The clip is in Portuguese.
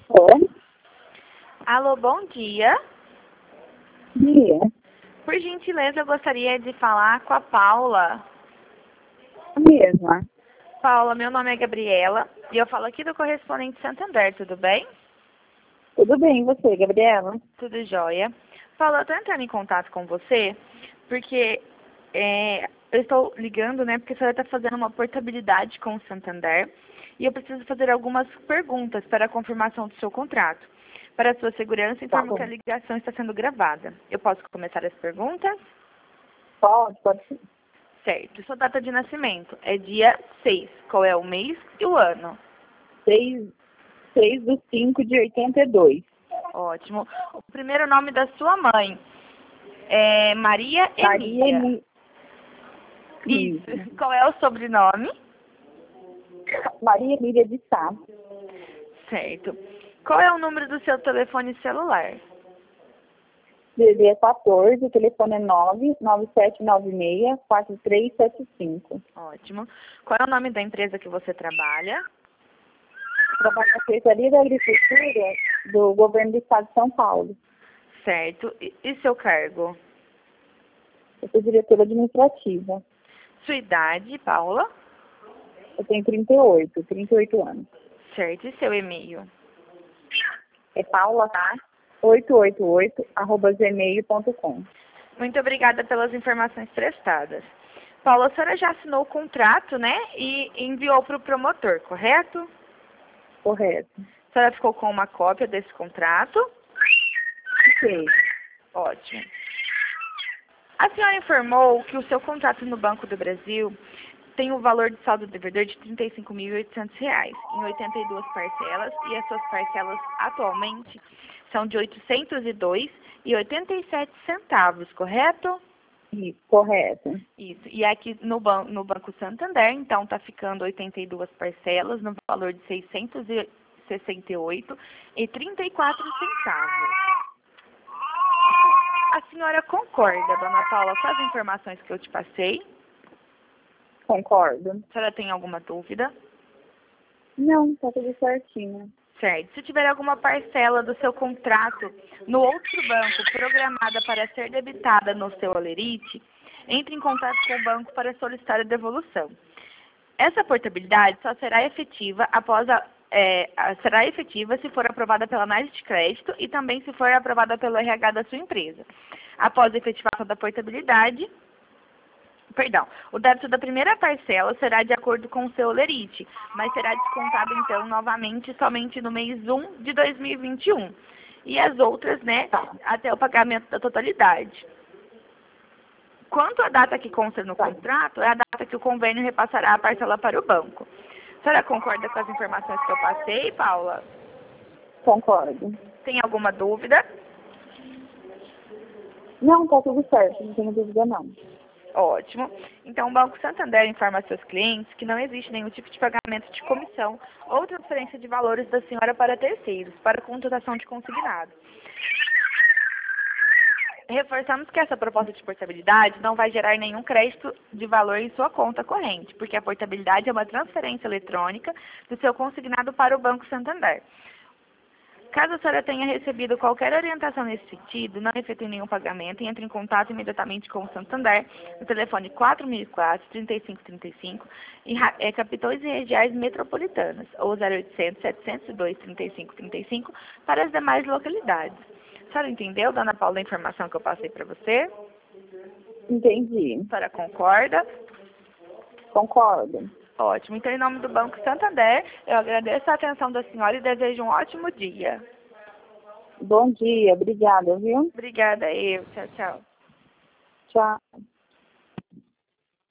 Oi, Alô, bom dia. dia. Por gentileza, eu gostaria de falar com a Paula. A mesma. Paula, meu nome é Gabriela e eu falo aqui do Correspondente Santander, tudo bem? Tudo bem, e você, Gabriela? Tudo jóia. Paula, eu estou entrando em contato com você porque eu estou ligando, né, porque a senhora está fazendo uma portabilidade com o Santander e eu preciso fazer algumas perguntas para a confirmação do seu contrato. Para a sua segurança, Tá informo que bom. a ligação está sendo gravada. Eu posso começar as perguntas? Pode sim. Certo. Sua data de nascimento é dia 6. Qual é o mês e o ano? 6/5/82. Ótimo. O primeiro nome da sua mãe é Maria Maria Emília. Isso. Qual é o sobrenome? Maria Emília de Sá. Certo. Qual é o número do seu telefone celular? DD 14, o telefone é 99796-4375. Ótimo. Qual é o nome da empresa que você trabalha? Trabalho na Secretaria da Agricultura do Governo do Estado de São Paulo. Certo. E seu cargo? Eu sou diretora administrativa. Sua idade, Paula? Eu tenho 38 anos. Certo. E seu e-mail? É paula888@gmail.com. Muito obrigada pelas informações prestadas. Paula, a senhora já assinou o contrato, né? E enviou para o promotor, correto? Correto. A senhora ficou com uma cópia desse contrato? Ok. Ótimo. A senhora informou que o seu contrato no Banco do Brasil tem o valor de saldo devedor de R$ 35.800 em 82 parcelas e as suas parcelas atualmente são de R$ 802,87, correto? Isso, correto. Isso. E aqui no Banco Santander, então, está ficando 82 parcelas no valor de R$ 668,34. A senhora concorda, dona Paula, com as informações que eu te passei? Concordo. A senhora tem alguma dúvida? Não, tá tudo certinho. Certo. Se tiver alguma parcela do seu contrato no outro banco programada para ser debitada no seu Olerite, entre em contato com o banco para solicitar a devolução. Essa portabilidade só será efetiva será efetiva se for aprovada pela análise de crédito e também se for aprovada pelo RH da sua empresa. Após a efetivação da portabilidade, o débito da primeira parcela será de acordo com o seu Olerite, mas será descontado então novamente somente no mês 1 de 2021. E as outras, né, até o pagamento da totalidade. Quanto à data que consta no contrato, é a data que o convênio repassará a parcela para o banco. A senhora concorda com as informações que eu passei, Paula? Concordo. Tem alguma dúvida? Não, tá tudo certo, não tenho dúvida não. Ótimo. Então, o Banco Santander informa a seus clientes que não existe nenhum tipo de pagamento de comissão ou transferência de valores da senhora para terceiros, para contratação de consignado. Reforçamos que essa proposta de portabilidade não vai gerar nenhum crédito de valor em sua conta corrente, porque a portabilidade é uma transferência eletrônica do seu consignado para o Banco Santander. Caso a senhora tenha recebido qualquer orientação nesse sentido, não efetue nenhum pagamento e entre em contato imediatamente com o Santander no telefone 4004-3535 em capitais e regiões metropolitanas ou 0800-702-3535 para as demais localidades. A senhora entendeu, dona Paula, a informação que eu passei para você? Entendi. A senhora concorda? Concordo. Ótimo. Então, em nome do Banco Santander, eu agradeço a atenção da senhora e desejo um ótimo dia. Bom dia, obrigada, viu? Obrigada, eu. Tchau, tchau. Tchau.